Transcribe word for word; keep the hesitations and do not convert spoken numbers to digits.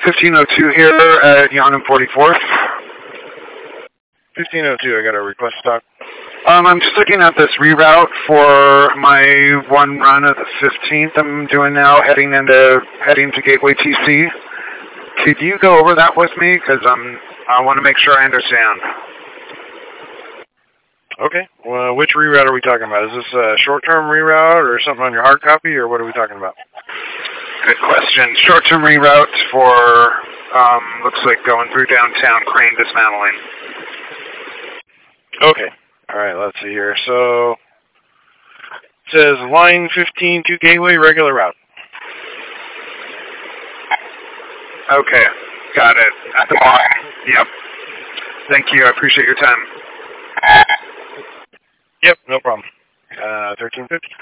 fifteen oh two here at Yonam forty-fourth. fifteen oh two, I got a request stock. Um, I'm just looking at this reroute for my one run of the fifteenth I'm doing now, heading into heading to Gateway T C. Could you go over that with me? Because um, I want to make sure I understand. Okay. Well, which reroute are we talking about? Is this a short-term reroute or something on your hard copy, or what are we talking about? Good question. Short-term reroute for, um, looks like going through downtown, crane dismantling. Okay. All right, let's see here. So, it says line fifteen to Gateway, regular route. Okay. Got it. At the bottom. Yep. Thank you. I appreciate your time. Yep, no problem. Uh, thirteen fifty.